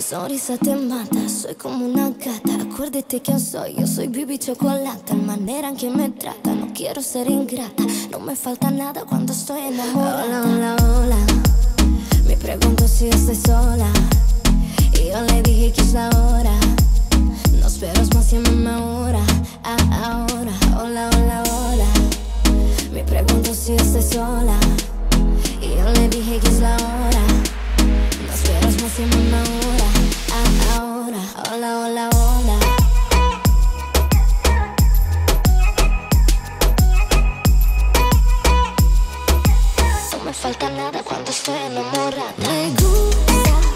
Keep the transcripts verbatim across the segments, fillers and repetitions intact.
sonrisa te mata, soy como una gata. Acuérdate quién soy, yo soy Bibi Chocolata. La manera en que me trata, no quiero ser ingrata. No me falta nada cuando estoy enamorada. Hola, hola, hola, me pregunto si estoy sola. Y yo le dije que es la hora. No esperas más, llámame ahora, ah, ahora. Hola, hola, hola, me pregunto si estoy sola. Y yo le dije que es la hora. No esperas más, llámame ahora, ah, ahora. Hola, hola, hola. No me falta nada cuando estoy enamorada. Me gusta.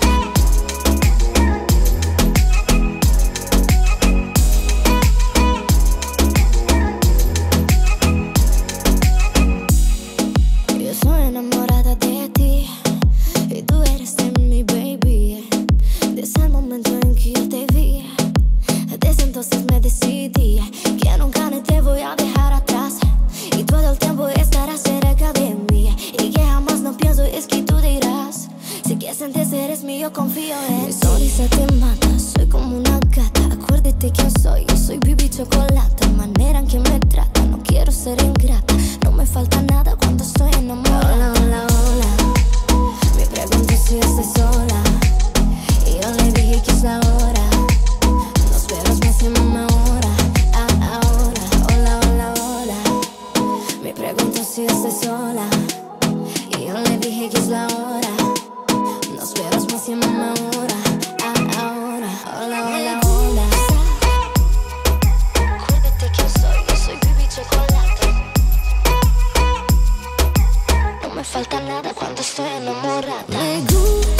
Yo soy enamorada de ti y tú eres de mi baby. Desde el momento en que yo te vi, desde entonces me decidí que nunca ni te voy a dejar atrás. Y todo el tiempo estarás cerca de mí. Y que jamás no pienso es que tú dirás, si quieres sientes eres mío, confío en mi sonrisa te mata, soy como una gata. Acuérdate quién soy, yo soy Bibi Chocolata. La manera en que me trata, no quiero ser ingrata. No me falta nada cuando estoy enamorada. Hola, hola, hola, me pregunto si estoy sola. Y yo le dije que es la hora. No esperas más, llámame ahora, ah, ahora. Hola, hola, hola, me pregunto si estoy sola. Y yo le dije que es la hora. No esperas más, llámame ahora, ah, ahora. Hola, hola, hola. Acuérdate quién soy, yo soy Bibi Chocolate. No me falta nada cuando estoy enamorada. Me gusta.